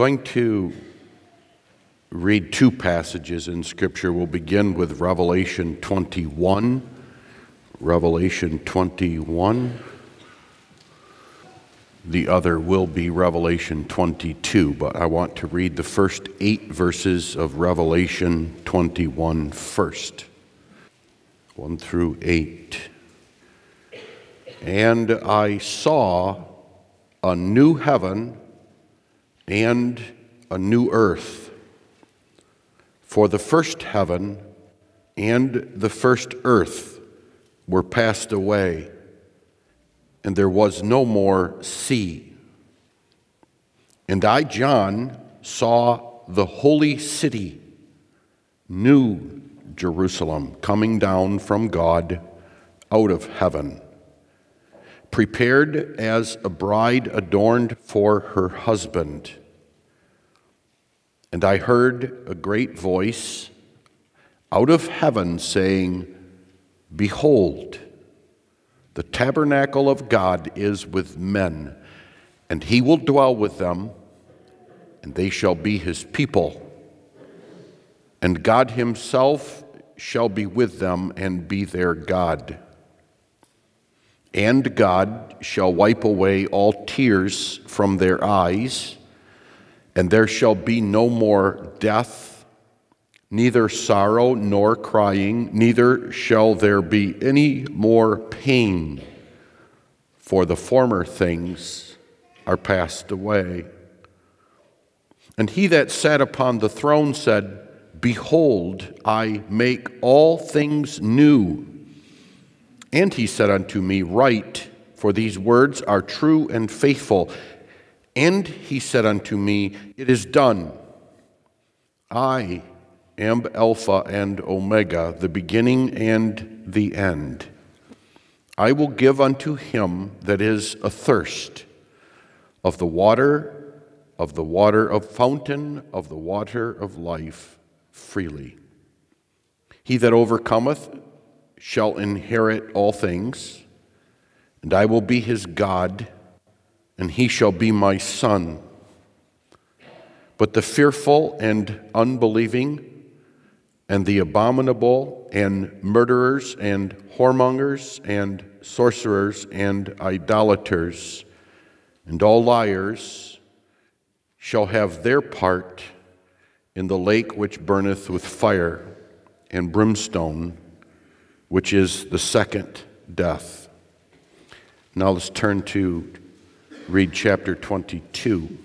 going to read two passages in Scripture. We'll begin with Revelation 21. Revelation 21. The other will be Revelation 22, but I want to read the first 8 verses of Revelation 21 first. 1 through 8. And I saw a new heaven and a new earth. For the first heaven and the first earth were passed away, and there was no more sea. And I, John, saw the holy city, New Jerusalem, coming down from God out of heaven, prepared as a bride adorned for her husband. And I heard a great voice out of heaven saying, Behold, the tabernacle of God is with men, and he will dwell with them, and they shall be his people. And God himself shall be with them and be their God. And God shall wipe away all tears from their eyes, and there shall be no more death, neither sorrow nor crying, neither shall there be any more pain, for the former things are passed away. And he that sat upon the throne said, Behold, I make all things new. And he said unto me, Write, for these words are true and faithful. And he said unto me, It is done. I am Alpha and Omega, the beginning and the end. I will give unto him that is athirst of the water of fountain of the water of life freely. He that overcometh shall inherit all things, and I will be his God, and he shall be my son. But the fearful and unbelieving, and the abominable, and murderers, and whoremongers, and sorcerers, and idolaters, and all liars shall have their part in the lake which burneth with fire and brimstone, which is the second death. Now let's turn to read chapter 22.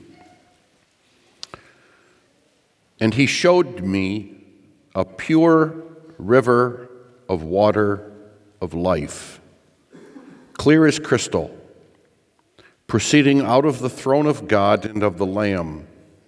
And he showed me a pure river of water of life, clear as crystal, proceeding out of the throne of God and of the Lamb.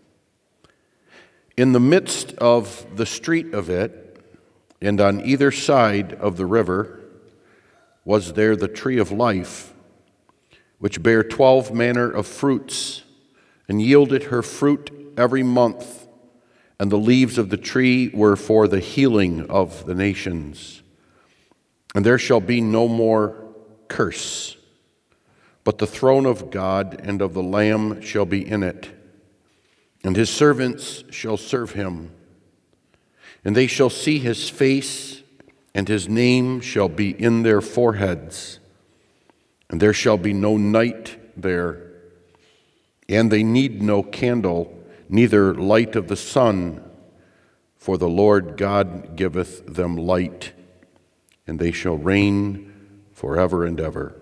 In the midst of the street of it, and on either side of the river, was there the tree of life, which bare 12 manner of fruits, and yielded her fruit every month. And the leaves of the tree were for the healing of the nations. And there shall be no more curse, but the throne of God and of the Lamb shall be in it, and his servants shall serve him. And they shall see his face, and his name shall be in their foreheads. And there shall be no night there. And they need no candle, neither light of the sun, for the Lord God giveth them light, and they shall reign forever and ever.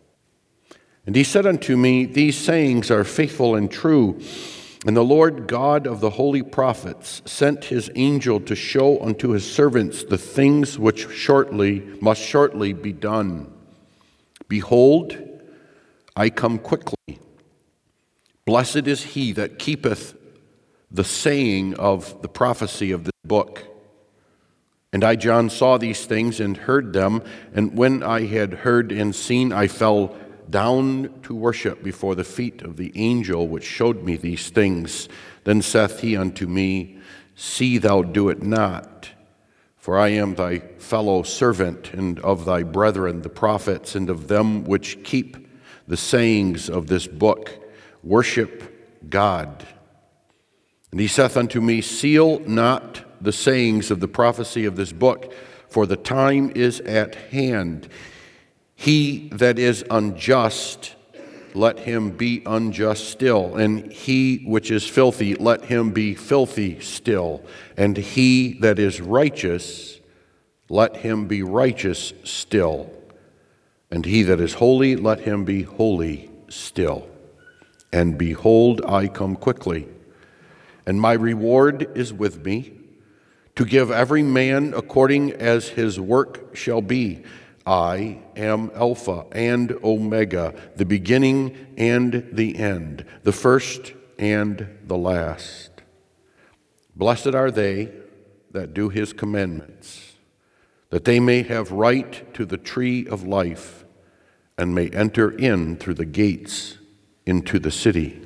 And he said unto me, These sayings are faithful and true. And the Lord God of the holy prophets sent his angel to show unto his servants the things which must shortly be done. Behold, I come quickly. Blessed is he that keepeth the saying of the prophecy of this book. And I, John, saw these things and heard them, and when I had heard and seen, I fell down to worship before the feet of the angel which showed me these things. Then saith he unto me, See thou do it not, for I am thy fellow servant, and of thy brethren the prophets, and of them which keep the sayings of this book. Worship God. And he saith unto me, seal not the sayings of the prophecy of this book, for the time is at hand. He that is unjust, let him be unjust still. And he which is filthy, let him be filthy still. And he that is righteous, let him be righteous still. And he that is holy, let him be holy still. And behold, I come quickly, and my reward is with me, to give every man according as his work shall be. I am Alpha and Omega, the beginning and the end, the first and the last. Blessed are they that do his commandments, that they may have right to the tree of life, and may enter in through the gates into the city.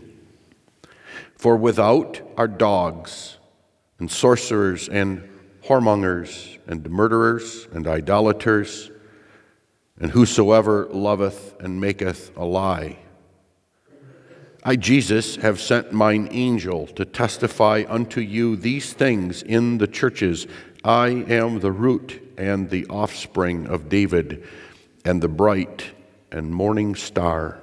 For without are dogs, and sorcerers, and whoremongers, and murderers, and idolaters, and whosoever loveth and maketh a lie. I, Jesus, have sent mine angel to testify unto you these things in the churches. I am the root and the offspring of David, and the bright and morning star.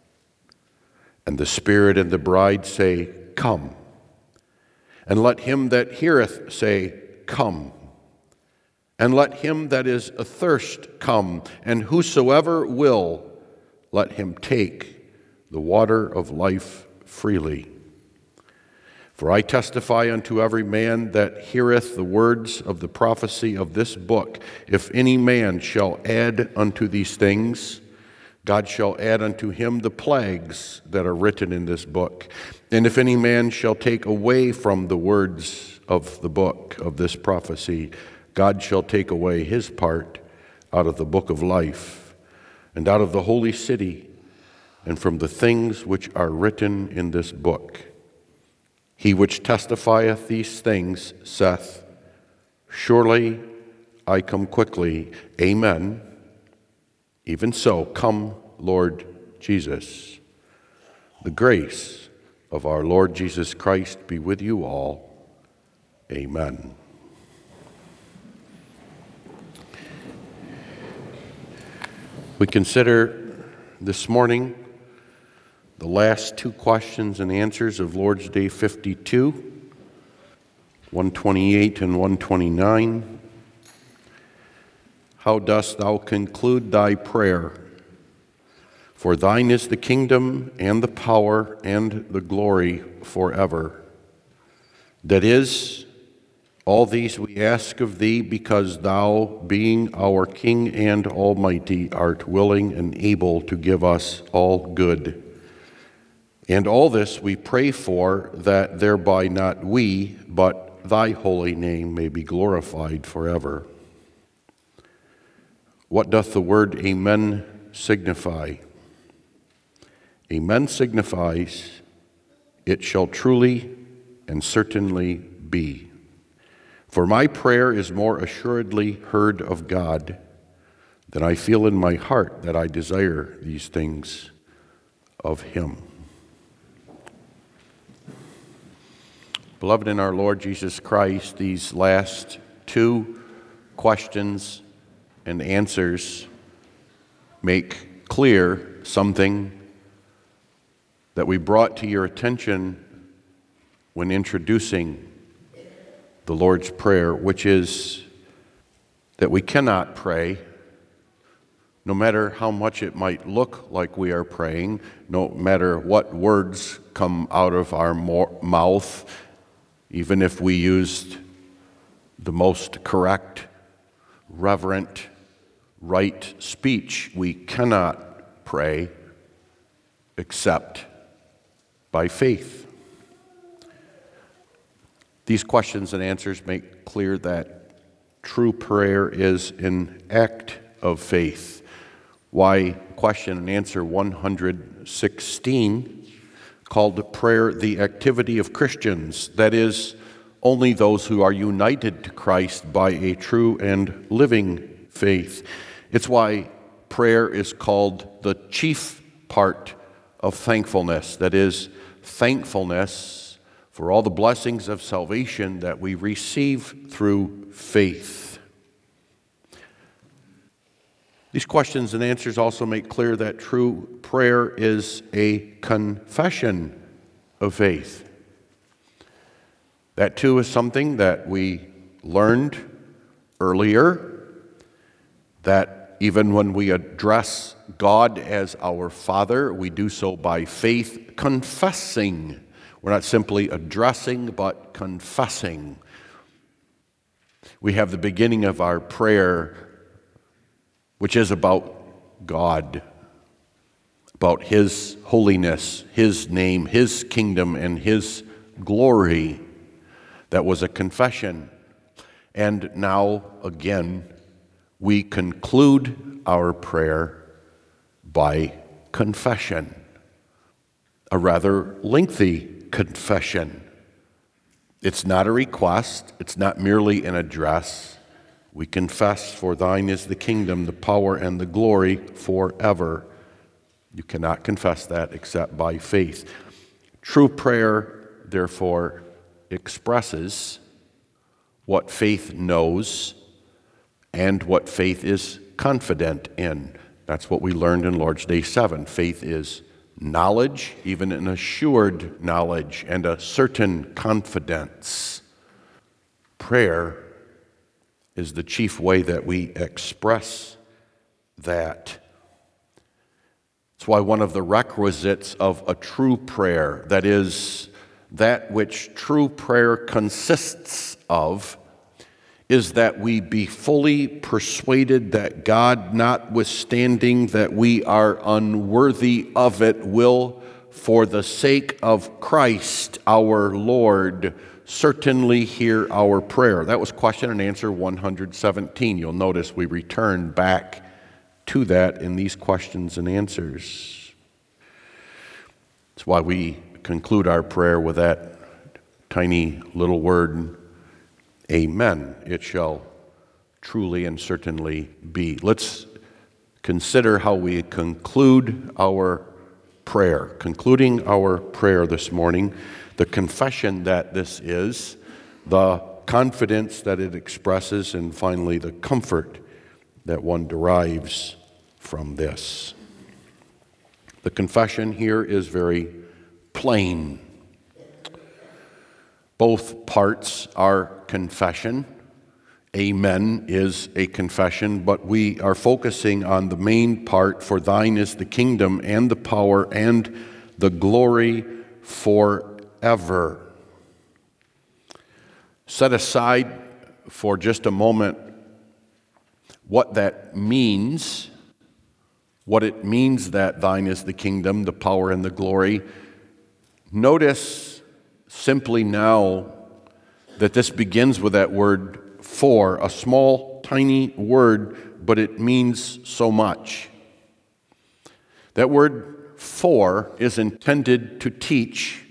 And the Spirit and the bride say, Come. And let him that heareth say, Come. And let him that is athirst come. And whosoever will, let him take the water of life freely. For I testify unto every man that heareth the words of the prophecy of this book, if any man shall add unto these things, God shall add unto him the plagues that are written in this book. And if any man shall take away from the words of the book of this prophecy, God shall take away his part out of the book of life, and out of the holy city, and from the things which are written in this book. He which testifieth these things saith, Surely I come quickly. Amen. Even so, come, Lord Jesus. The grace of our Lord Jesus Christ be with you all. Amen. We consider this morning the last two questions and answers of Lord's Day 52, 128 and 129. How dost thou conclude thy prayer? For thine is the kingdom and the power and the glory forever. That is, all these we ask of thee, because thou, being our King and Almighty, art willing and able to give us all good. And all this we pray for, that thereby not we, but thy holy name may be glorified forever. What doth the word Amen signify? Amen signifies, it shall truly and certainly be. For my prayer is more assuredly heard of God than I feel in my heart that I desire these things of him. Beloved in our Lord Jesus Christ, these last two questions and answers make clear something that we brought to your attention when introducing the Lord's Prayer, which is that we cannot pray, no matter how much it might look like we are praying, no matter what words come out of our mouth, even if we used the most correct, reverent, right speech, we cannot pray except by faith. These questions and answers make clear that true prayer is an act of faith. Why question and answer 116 called prayer the activity of Christians, that is, only those who are united to Christ by a true and living faith. It's why prayer is called the chief part of thankfulness, that is, thankfulness for all the blessings of salvation that we receive through faith. These questions and answers also make clear that true prayer is a confession of faith. That too is something that we learned earlier, that even when we address God as our Father, we do so by faith, confessing. We're not simply addressing, but confessing. We have the beginning of our prayer, which is about God, about His holiness, His name, His kingdom, and His glory. That was a confession. And now, again, we conclude our prayer by confession, a rather lengthy confession. It's not a request, it's not merely an address. We confess, for thine is the kingdom, the power, and the glory forever. You cannot confess that except by faith. True prayer, therefore, expresses what faith knows and what faith is confident in. That's what we learned in Lord's Day 7. Faith is knowledge, even an assured knowledge, and a certain confidence. Prayer is the chief way that we express that. It's why one of the requisites of a true prayer, that is, that which true prayer consists of, is that we be fully persuaded that God, notwithstanding that we are unworthy of it, will, for the sake of Christ our Lord, certainly hear our prayer. That was question and answer 117. You'll notice we return back to that in these questions and answers. That's why we conclude our prayer with that tiny little word, amen. It shall truly and certainly be. Let's consider how we conclude our prayer. Concluding our prayer this morning, the confession that this is, the confidence that it expresses, and finally the comfort that one derives from this. The confession here is very plain. Both parts are confession. Amen is a confession, but we are focusing on the main part, for thine is the kingdom and the power and the glory forever. Set aside for just a moment what that means, what it means that thine is the kingdom, the power, and the glory. Notice simply now that this begins with that word for, a small, tiny word, but it means so much. That word for is intended to teach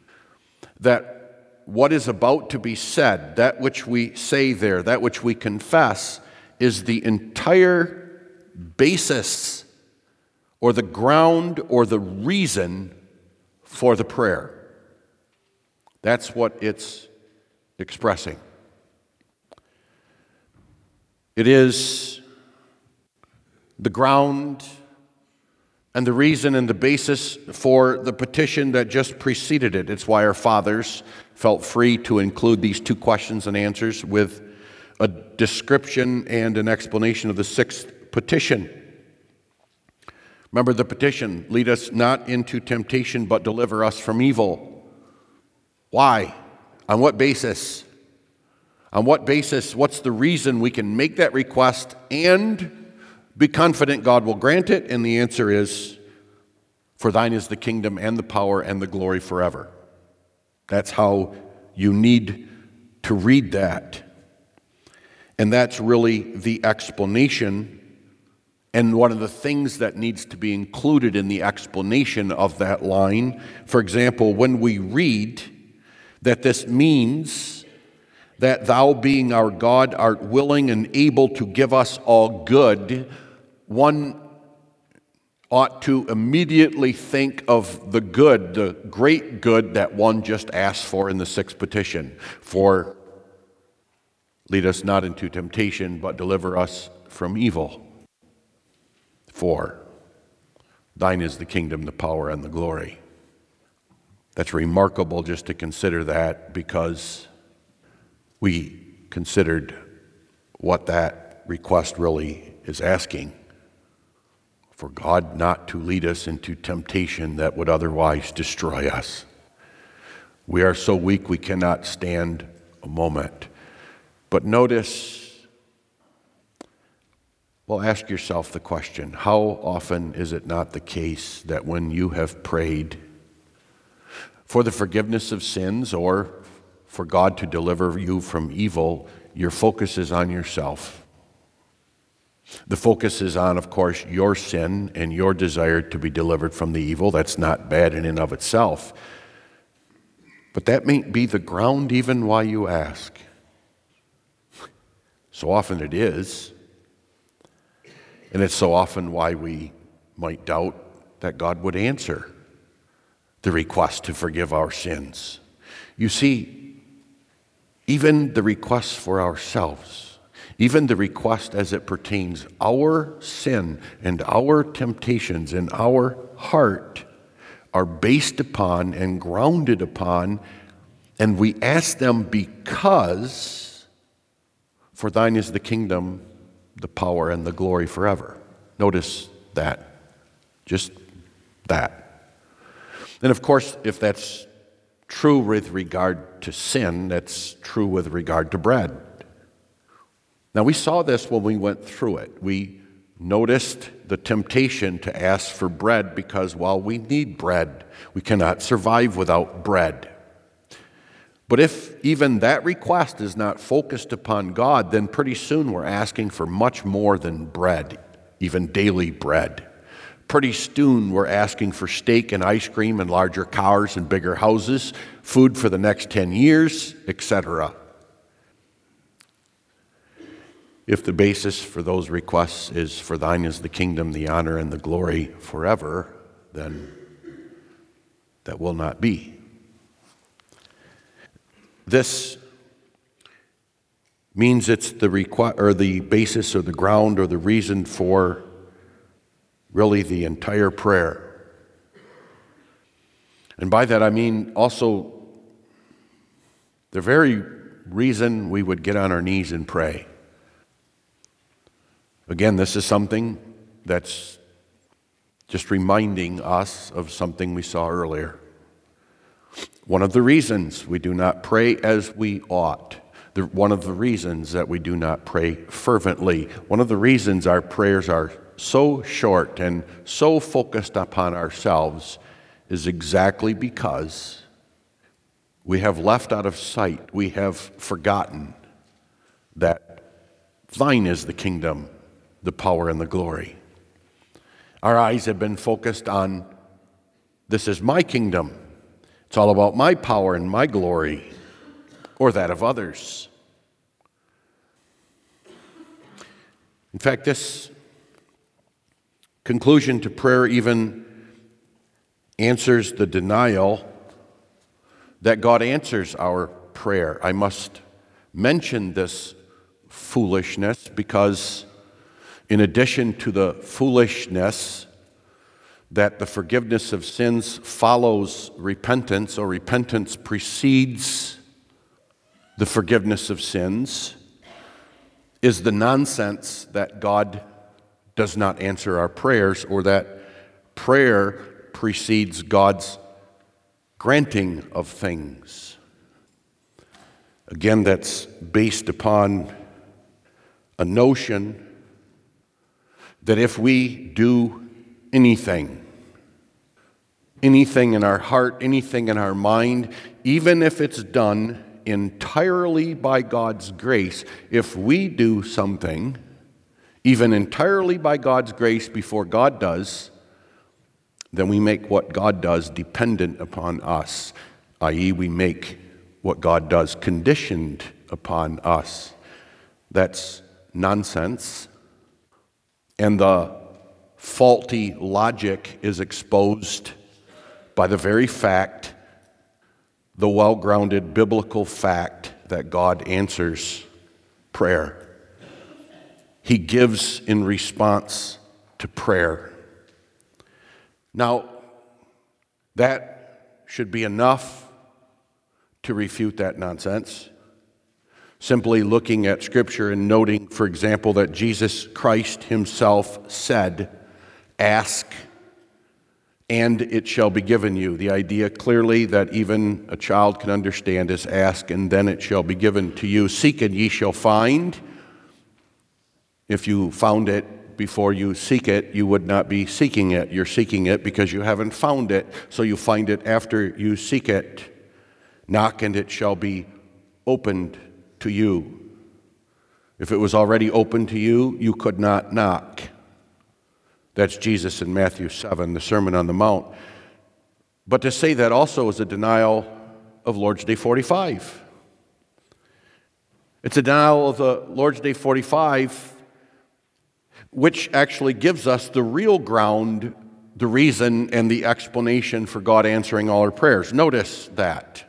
that what is about to be said, that which we say there, that which we confess, is the entire basis or the ground or the reason for the prayer. That's what it's expressing. It is the ground and the reason and the basis for the petition that just preceded it. It's why our fathers felt free to include these two questions and answers with a description and an explanation of the sixth petition. Remember the petition, lead us not into temptation, but deliver us from evil. Why? On what basis? On what basis? What's the reason we can make that request and be confident God will grant it? And the answer is, for thine is the kingdom and the power and the glory forever. That's how you need to read that. And that's really the explanation, and one of the things that needs to be included in the explanation of that line. For example, when we read that this means that thou, being our God, art willing and able to give us all good, one ought to immediately think of the good, the great good that one just asked for in the sixth petition. For lead us not into temptation, but deliver us from evil. For thine is the kingdom, the power, and the glory. That's remarkable just to consider that, because we considered what that request really is asking. For God not to lead us into temptation that would otherwise destroy us. We are so weak we cannot stand a moment. But notice, well, ask yourself the question, how often is it not the case that when you have prayed for the forgiveness of sins or for God to deliver you from evil, your focus is on yourself? The focus is on, of course, your sin and your desire to be delivered from the evil. That's not bad in and of itself. But that may be the ground even why you ask. So often it is. And it's so often why we might doubt that God would answer the request to forgive our sins. You see, even the requests for ourselves, even the request as it pertains our sin and our temptations in our heart are based upon and grounded upon, and we ask them because for thine is the kingdom, the power, and the glory forever. Notice that. Just that. And of course, if that's true with regard to sin, that's true with regard to bread. Now, we saw this when we went through it. We noticed the temptation to ask for bread because, well, we need bread. We cannot survive without bread. But if even that request is not focused upon God, then pretty soon we're asking for much more than bread, even daily bread. Pretty soon we're asking for steak and ice cream and larger cars and bigger houses, food for the next 10 years, etc. If the basis for those requests is for thine is the kingdom, the honor, and the glory forever, then that will not be. This means it's the basis or the ground or the reason for really the entire prayer. And by that I mean also the very reason we would get on our knees and pray. Again, this is something that's just reminding us of something we saw earlier. One of the reasons we do not pray as we ought, one of the reasons that we do not pray fervently, one of the reasons our prayers are so short and so focused upon ourselves is exactly because we have left out of sight, we have forgotten that thine is the kingdom, the power, and the glory. Our eyes have been focused on, this is my kingdom. It's all about my power and my glory, or that of others. In fact, this conclusion to prayer even answers the denial that God answers our prayer. I must mention this foolishness because in addition to the foolishness that the forgiveness of sins follows repentance, or repentance precedes the forgiveness of sins, is the nonsense that God does not answer our prayers, or that prayer precedes God's granting of things. Again, that's based upon a notion that if we do anything in our heart, anything in our mind, even if it's done entirely by God's grace, if we do something, even entirely by God's grace before God does, then we make what God does dependent upon us, i.e., we make what God does conditioned upon us. That's nonsense. And the faulty logic is exposed by the very fact, the well-grounded biblical fact, that God answers prayer. He gives in response to prayer. Now, that should be enough to refute that nonsense. Simply looking at Scripture and noting, for example, that Jesus Christ himself said, "Ask, and it shall be given you." The idea clearly that even a child can understand is ask, and then it shall be given to you. Seek, and ye shall find. If you found it before you seek it, you would not be seeking it. You're seeking it because you haven't found it, so you find it after you seek it. Knock, and it shall be opened to you. If it was already open to you, you could not knock. That's Jesus in Matthew 7, the Sermon on the Mount. But to say that also is a denial of Lord's Day 45. It's a denial of the Lord's Day 45, which actually gives us the real ground, the reason, and the explanation for God answering all our prayers. Notice that.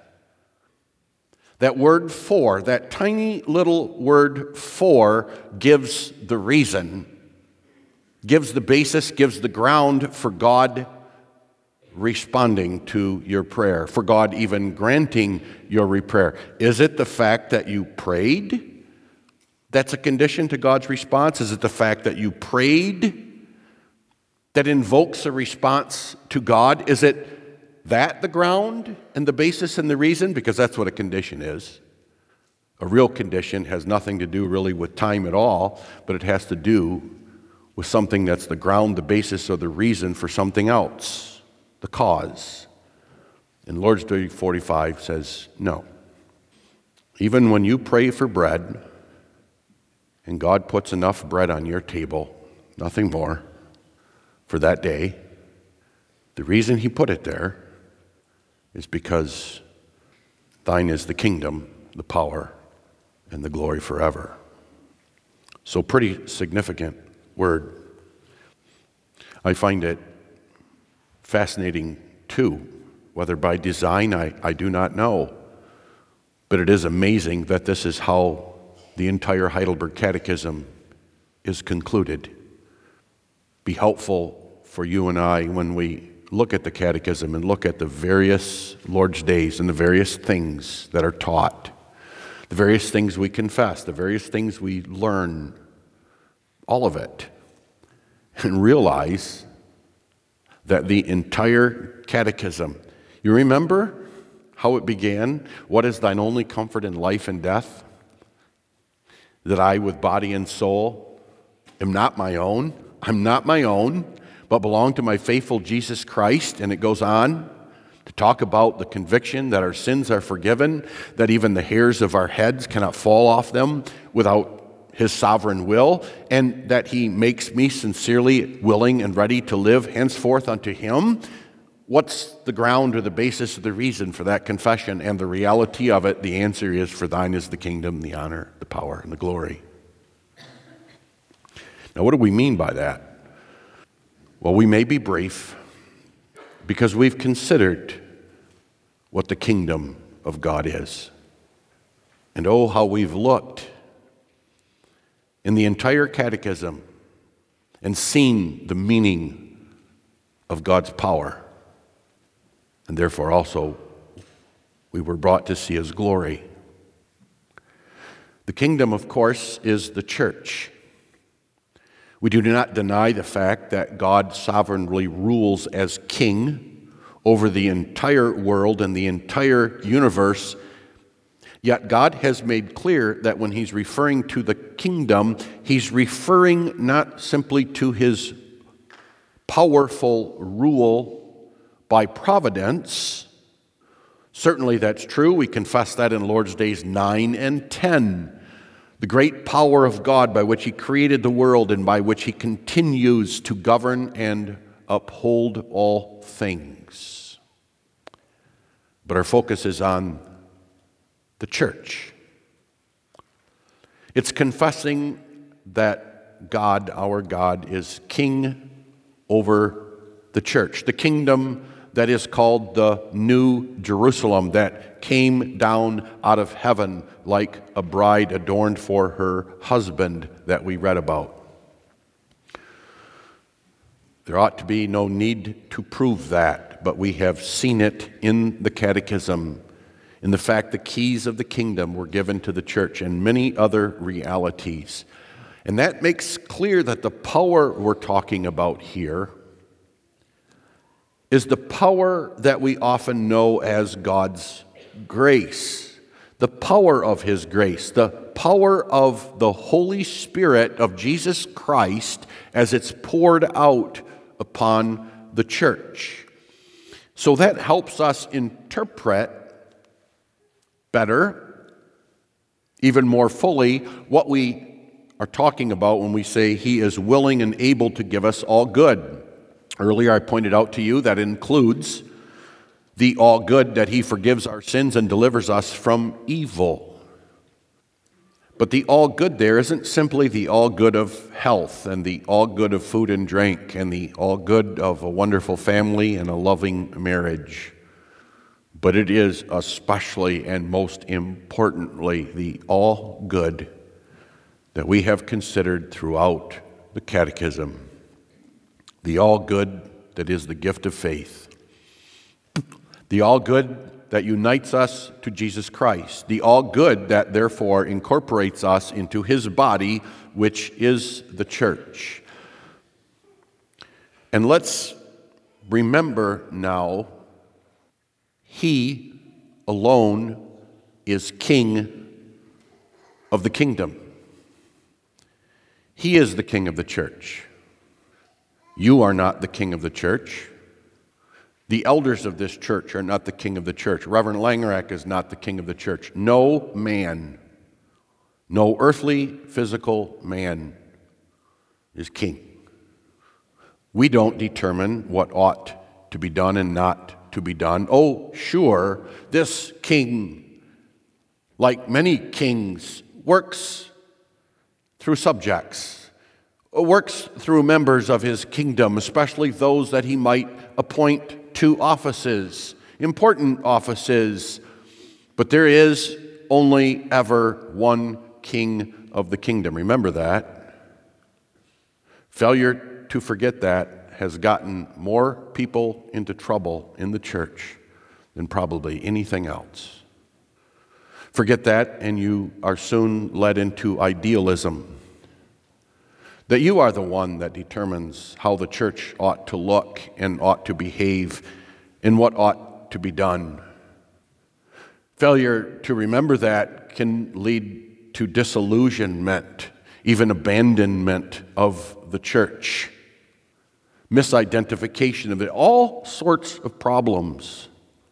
That word "for," that tiny little word "for," gives the reason, gives the basis, gives the ground for God responding to your prayer, for God even granting your prayer. Is it the fact that you prayed that's a condition to God's response? Is it the fact that you prayed that invokes a response to God? Is it that the ground and the basis and the reason? Because that's what a condition is. A real condition has nothing to do really with time at all, but it has to do with something that's the ground, the basis, or the reason for something else, the cause. And Lord's Day 45 says no. Even when you pray for bread, and God puts enough bread on your table, nothing more, for that day, the reason he put it there is because thine is the kingdom, the power, and the glory forever. So pretty significant word. I find it fascinating too, whether by design, I do not know. But it is amazing that this is how the entire Heidelberg Catechism is concluded. Be helpful for you and I when we look at the Catechism and look at the various Lord's Days and the various things that are taught, the various things we confess, the various things we learn, all of it, and realize that the entire Catechism, you remember how it began? What is thine only comfort in life and death? That I with body and soul am not my own. I'm not my own, but belong to my faithful Jesus Christ. And it goes on to talk about the conviction that our sins are forgiven, that even the hairs of our heads cannot fall off them without his sovereign will, and that he makes me sincerely willing and ready to live henceforth unto him. What's the ground or the basis or the reason for that confession and the reality of it? The answer is, for thine is the kingdom, the honor, the power, and the glory. Now, what do we mean by that? Well, we may be brief because we've considered what the kingdom of God is. And oh, how we've looked in the entire Catechism and seen the meaning of God's power. And therefore also we were brought to see his glory. The kingdom, of course, is the church. We do not deny the fact that God sovereignly rules as king over the entire world and the entire universe. Yet God has made clear that when he's referring to the kingdom, he's referring not simply to his powerful rule by providence. Certainly that's true. We confess that in Lord's Days 9 and 10. The great power of God by which he created the world and by which he continues to govern and uphold all things. But our focus is on the church. It's confessing that God, our God, is King over the church, the kingdom that is called the New Jerusalem, that came down out of heaven like a bride adorned for her husband that we read about. There ought to be no need to prove that, but we have seen it in the Catechism, in the fact the keys of the kingdom were given to the church, and many other realities. And that makes clear that the power we're talking about here is the power that we often know as God's grace, the power of His grace, the power of the Holy Spirit of Jesus Christ as it's poured out upon the church. So that helps us interpret better, even more fully, what we are talking about when we say He is willing and able to give us all good. Earlier I pointed out to you that includes the all good, that He forgives our sins and delivers us from evil. But the all good there isn't simply the all good of health and the all good of food and drink and the all good of a wonderful family and a loving marriage. But it is especially and most importantly the all good that we have considered throughout the Catechism. The all good that is the gift of faith. The all good that unites us to Jesus Christ. The all good that therefore incorporates us into His body, which is the church. And let's remember now, He alone is King of the kingdom. He is the King of the church. You are not the king of the church. The elders of this church are not the king of the church. Reverend Langerack is not the king of the church. No man, no earthly, physical man is king. We don't determine what ought to be done and not to be done. Oh, sure, this king, like many kings, works through subjects, works through members of his kingdom, especially those that he might appoint to offices, important offices. But there is only ever one king of the kingdom. Remember that. Failure to forget that has gotten more people into trouble in the church than probably anything else. Forget that, and you are soon led into idealism. That you are the one that determines how the church ought to look and ought to behave and what ought to be done. Failure to remember that can lead to disillusionment, even abandonment of the church, misidentification of it, all sorts of problems.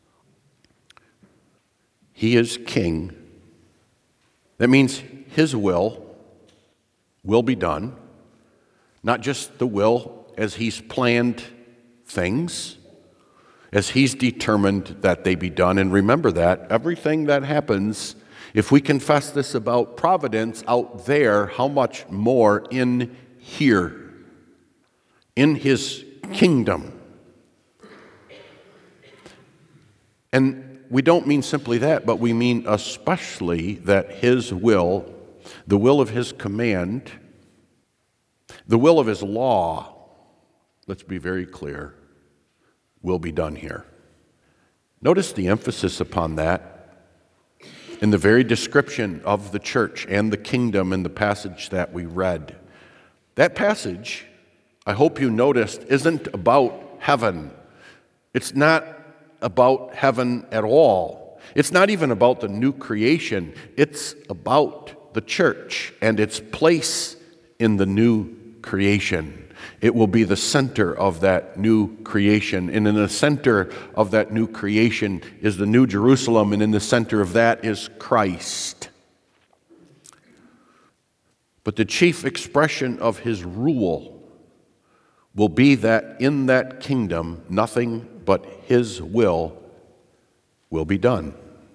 He is king. That means His will be done. Not just the will as He's planned things, as He's determined that they be done. And remember that everything that happens, if we confess this about providence out there, how much more in here, in His kingdom. And we don't mean simply that, but we mean especially that His will, the will of His command, the will of His law, let's be very clear, will be done here. Notice the emphasis upon that in the very description of the church and the kingdom in the passage that we read. That passage, I hope you noticed, isn't about heaven. It's not about heaven at all. It's not even about the new creation. It's about the church and its place in the new creation. It will be the center of that new creation. And in the center of that new creation is the New Jerusalem, and in the center of that is Christ. But the chief expression of His rule will be that in that kingdom, nothing but His will be done.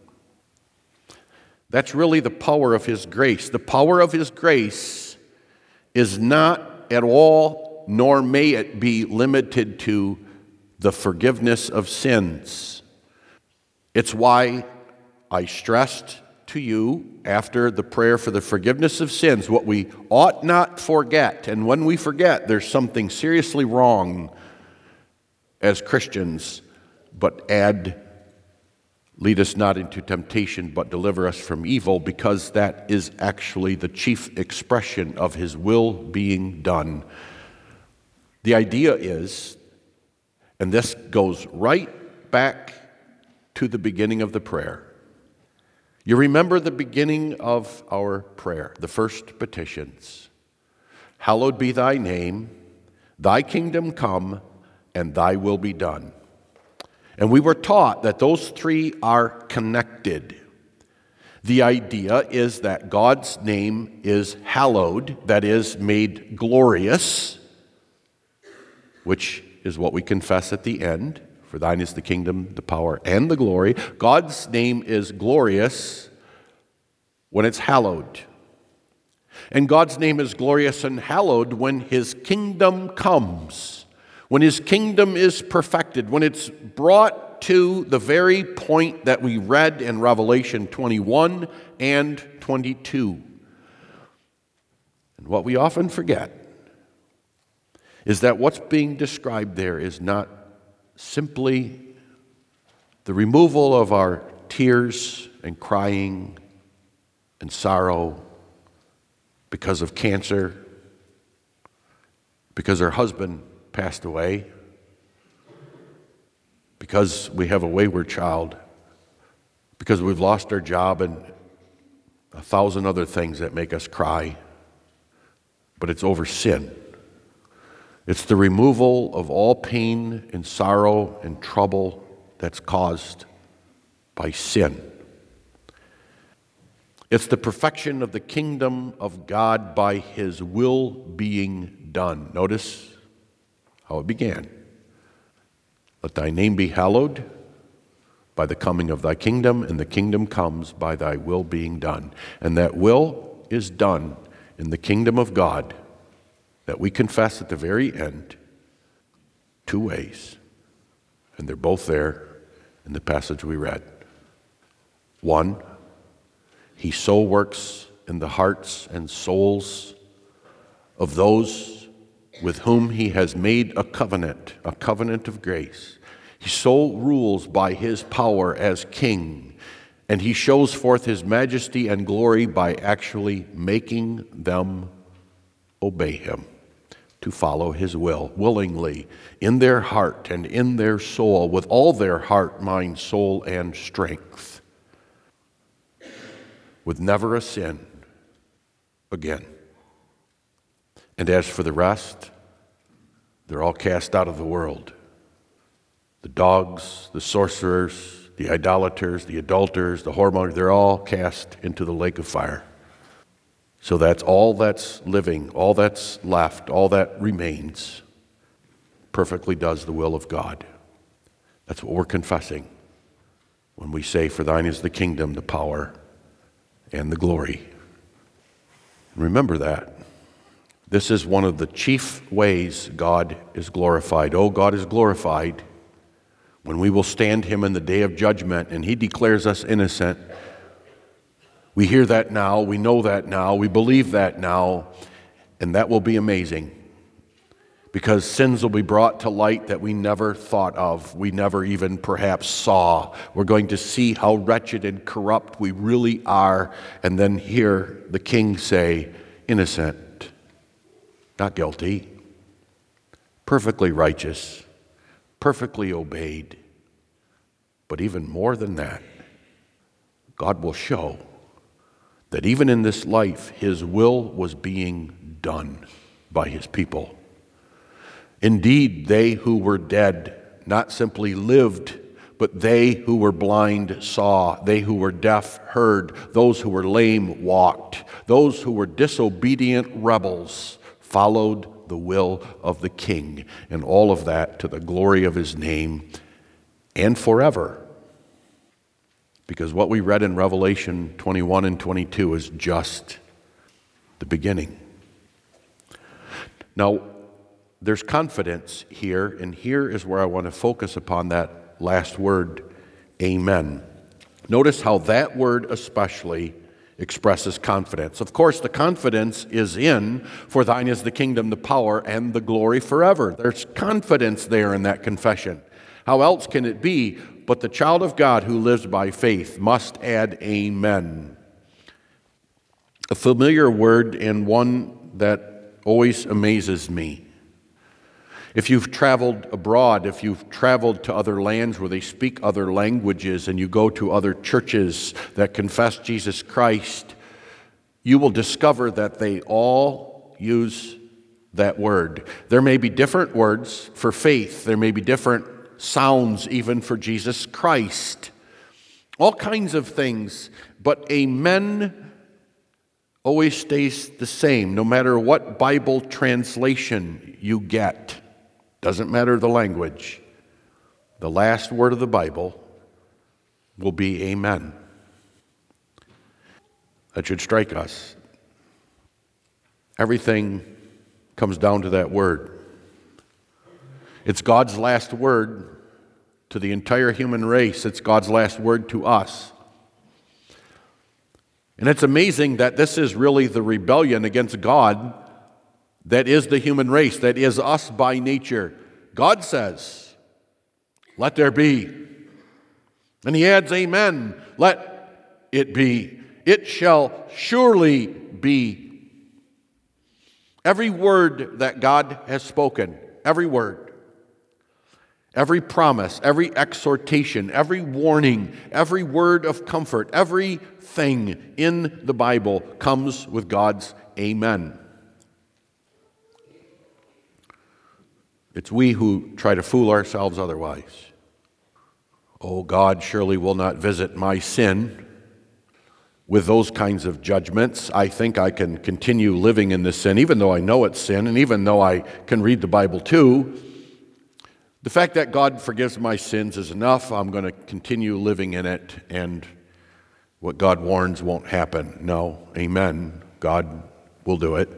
That's really the power of His grace. The power of His grace is not at all all, nor may it be limited to the forgiveness of sins. It's why I stressed to you after the prayer for the forgiveness of sins what we ought not forget. And when we forget, there's something seriously wrong as Christians. But lead us not into temptation, but deliver us from evil, because that is actually the chief expression of His will being done. The idea is, and this goes right back to the beginning of the prayer. You remember the beginning of our prayer, the first petitions. Hallowed be thy name, thy kingdom come, and thy will be done. And we were taught that those three are connected. The idea is that God's name is hallowed, that is, made glorious, which is what we confess at the end. For thine is the kingdom, the power, and the glory. God's name is glorious when it's hallowed. And God's name is glorious and hallowed when His kingdom comes, when His kingdom is perfected, when it's brought to the very point that we read in Revelation 21 and 22. And what we often forget is that what's being described there is not simply the removal of our tears and crying and sorrow because of cancer, because our husband passed away, because we have a wayward child, because we've lost our job, and 1,000 other things that make us cry. But it's over sin. It's the removal of all pain and sorrow and trouble that's caused by sin. It's the perfection of the kingdom of God by His will being done. Notice how it began. Let thy name be hallowed by the coming of thy kingdom, and the kingdom comes by thy will being done. And that will is done in the kingdom of God that we confess at the very end, two ways. And they're both there in the passage we read. One, He so works in the hearts and souls of those with whom He has made a covenant of grace. He so rules by His power as King, and He shows forth His majesty and glory by actually making them obey Him, to follow His will, willingly, in their heart and in their soul, with all their heart, mind, soul, and strength, with never a sin again. And as for the rest, they're all cast out of the world. The dogs, the sorcerers, the idolaters, the adulterers, the whoremongers, they're all cast into the lake of fire. So that's all that's living, all that's left, all that remains, perfectly does the will of God. That's what we're confessing when we say, for thine is the kingdom, the power, and the glory. Remember that. This is one of the chief ways God is glorified. Oh, God is glorified when we will stand Him in the day of judgment and He declares us innocent. We hear that now, we know that now, we believe that now, and that will be amazing because sins will be brought to light that we never thought of, we never even perhaps saw. We're going to see how wretched and corrupt we really are, and then hear the King say, innocent, not guilty, perfectly righteous, perfectly obeyed. But even more than that, God will show that even in this life, His will was being done by His people. Indeed, they who were dead not simply lived, but they who were blind saw, they who were deaf heard, those who were lame walked, those who were disobedient rebels followed the will of the King, and all of that to the glory of His name and forever. Because what we read in Revelation 21 and 22 is just the beginning. Now, there's confidence here, and here is where I want to focus upon that last word, amen. Notice how that word especially expresses confidence. Of course, the confidence is in, for thine is the kingdom, the power, and the glory forever. There's confidence there in that confession. How else can it be but the child of God who lives by faith must add amen? A familiar word and one that always amazes me. If you've traveled abroad, if you've traveled to other lands where they speak other languages, and you go to other churches that confess Jesus Christ, you will discover that they all use that word. There may be different words for faith. There may be different sounds even for Jesus Christ. All kinds of things, but amen always stays the same, no matter what Bible translation you get. Doesn't matter the language. The last word of the Bible will be amen. That should strike us. Everything comes down to that word. It's God's last word to the entire human race. It's God's last word to us. And it's amazing that this is really the rebellion against God that is the human race, that is us by nature. God says, let there be. And he adds, amen, let it be. It shall surely be. Every word that God has spoken, every word, every promise, every exhortation, every warning, every word of comfort, everything in the Bible comes with God's amen. It's we who try to fool ourselves otherwise. Oh, God surely will not visit my sin with those kinds of judgments. I think I can continue living in this sin, even though I know it's sin, and even though I can read the Bible too. The fact that God forgives my sins is enough. I'm going to continue living in it, and what God warns won't happen. No, amen. God will do it.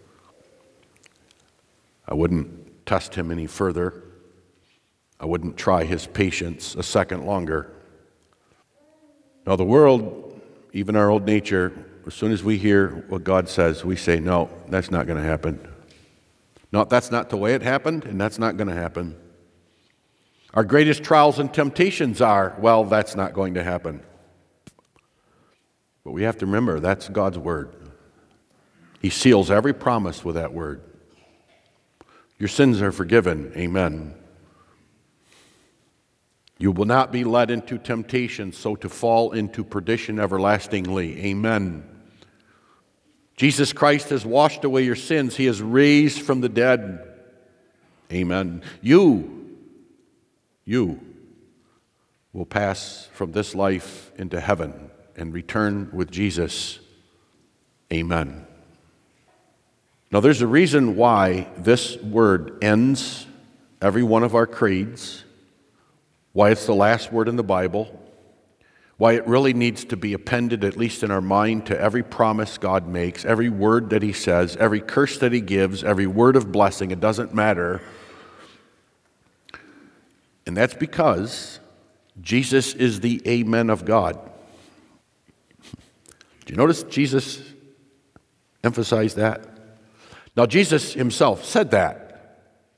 I wouldn't test him any further. I wouldn't try his patience a second longer. Now the world, even our old nature, as soon as we hear what God says, we say, no, that's not going to happen. No, that's not the way it happened, and that's not going to happen. Our greatest trials and temptations are, well, that's not going to happen. But we have to remember, that's God's word. He seals every promise with that word. Your sins are forgiven. Amen. You will not be led into temptation, so to fall into perdition everlastingly. Amen. Jesus Christ has washed away your sins. He is raised from the dead. Amen. You will pass from this life into heaven and return with Jesus. Amen. Now, there's a reason why this word ends every one of our creeds, why it's the last word in the Bible, why it really needs to be appended, at least in our mind, to every promise God makes, every word that he says, every curse that he gives, every word of blessing. It doesn't matter. And that's because Jesus is the amen of God. Do you notice Jesus emphasized that? Now, Jesus himself said that.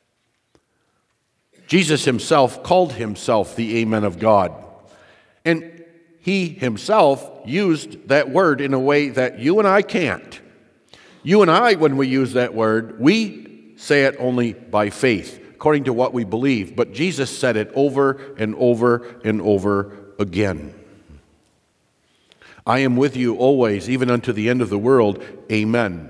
Jesus himself called himself the amen of God. And he himself used that word in a way that you and I can't. You and I, when we use that word, we say it only by faith, according to what we believe. But Jesus said it over and over and over again. I am with you always, even unto the end of the world. Amen.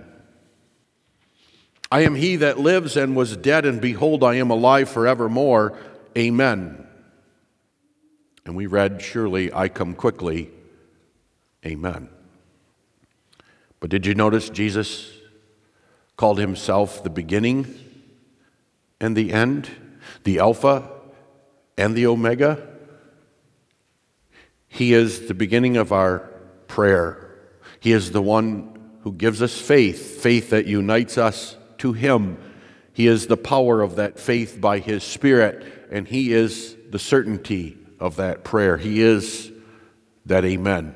I am he that lives and was dead, and behold, I am alive forevermore. Amen. And we read, surely I come quickly. Amen. But did you notice Jesus called himself the beginning and the end, the Alpha and the Omega? He is the beginning of our prayer. He is the one who gives us faith, faith that unites us to him. He is the power of that faith by His Spirit, and He is the certainty of that prayer. He is that amen.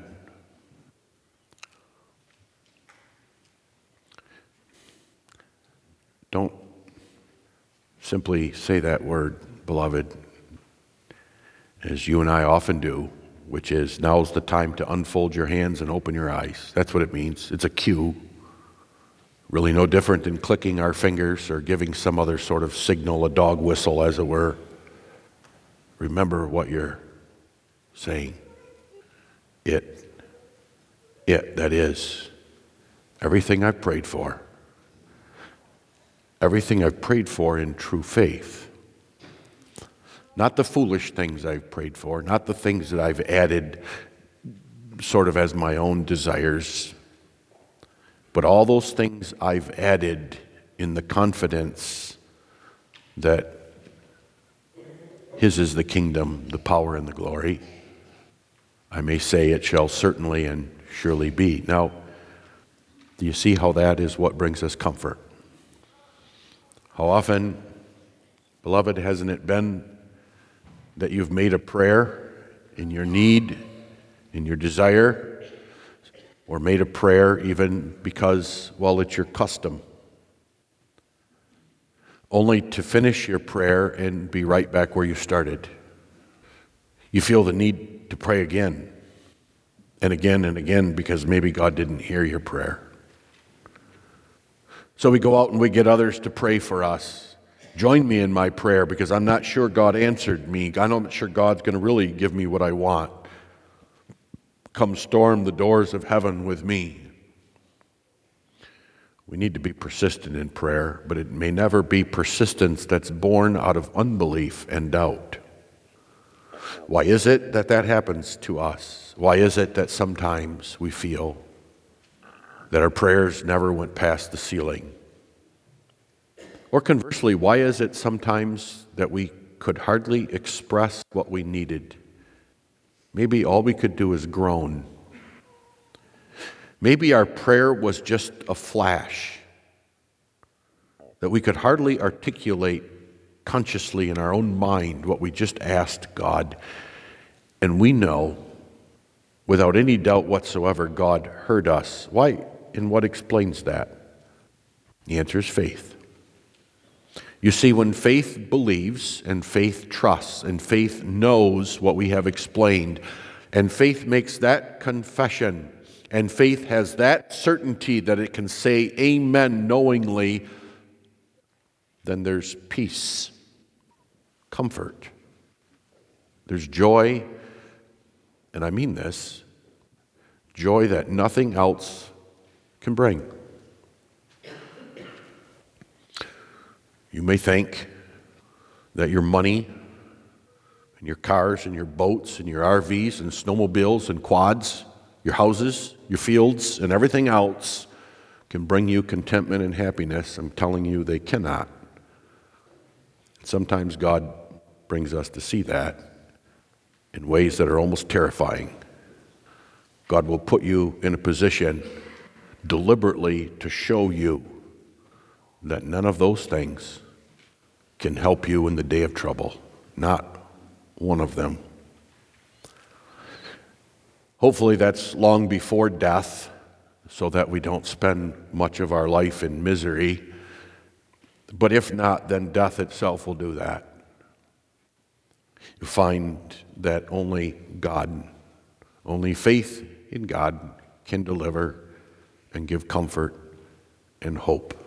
Don't simply say that word, beloved, as you and I often do, which is, now's the time to unfold your hands and open your eyes. That's what it means. It's a cue. Really no different than clicking our fingers or giving some other sort of signal, a dog whistle, as it were. Remember what you're saying. That is, everything I've prayed for. Everything I've prayed for in true faith. Not the foolish things I've prayed for, not the things that I've added sort of as my own desires, but all those things I've added in the confidence that His is the kingdom, the power, and the glory. I may say it shall certainly and surely be. Now, do you see how that is what brings us comfort? How often, beloved, hasn't it been that you've made a prayer in your need, in your desire, or made a prayer even because, well, it's your custom, only to finish your prayer and be right back where you started? You feel the need to pray again and again and again because maybe God didn't hear your prayer. So we go out and we get others to pray for us. Join me in my prayer because I'm not sure God answered me. I'm not sure God's going to really give me what I want. Come storm the doors of heaven with me. We need to be persistent in prayer, but it may never be persistence that's born out of unbelief and doubt. Why is it that that happens to us? Why is it that sometimes we feel that our prayers never went past the ceiling? Or conversely, why is it sometimes that we could hardly express what we needed? Maybe all we could do is groan. Maybe our prayer was just a flash that we could hardly articulate consciously in our own mind what we just asked God. And we know, without any doubt whatsoever, God heard us. Why and what explains that? The answer is faith. You see, when faith believes and faith trusts and faith knows what we have explained, and faith makes that confession, and faith has that certainty that it can say amen knowingly, then there's peace, comfort. There's joy, and I mean this, joy that nothing else can bring. You may think that your money and your cars and your boats and your RVs and snowmobiles and quads, your houses, your fields, and everything else can bring you contentment and happiness. I'm telling you, they cannot. Sometimes God brings us to see that in ways that are almost terrifying. God will put you in a position deliberately to show you that none of those things can help you in the day of trouble. Not one of them. Hopefully that's long before death, so that we don't spend much of our life in misery. But if not, then death itself will do that. You find that only God, only faith in God can deliver and give comfort and hope.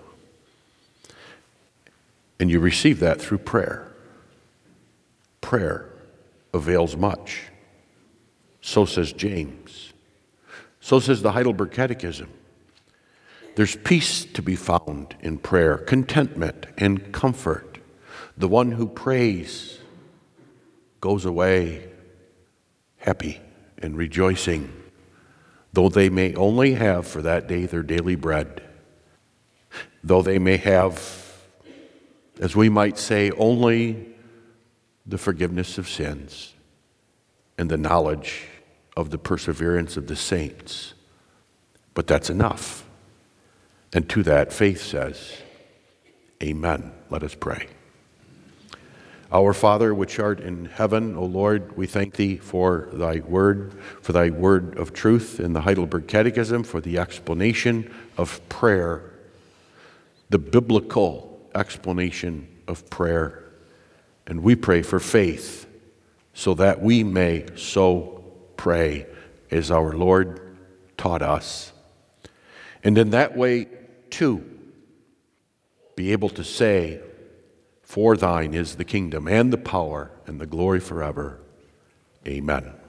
And you receive that through prayer. Prayer avails much. So says James. So says the Heidelberg Catechism. There's peace to be found in prayer, contentment and comfort. The one who prays goes away happy and rejoicing, though they may only have for that day their daily bread, though they may have, as we might say, only the forgiveness of sins and the knowledge of the perseverance of the saints. But that's enough. And to that, faith says, Amen. Let us pray. Our Father, which art in heaven, O Lord, we thank thee for thy word of truth in the Heidelberg Catechism, for the explanation of prayer, the biblical explanation of prayer. And we pray for faith, so that we may so pray as our Lord taught us. And in that way, too, be able to say, for thine is the kingdom and the power and the glory forever. Amen.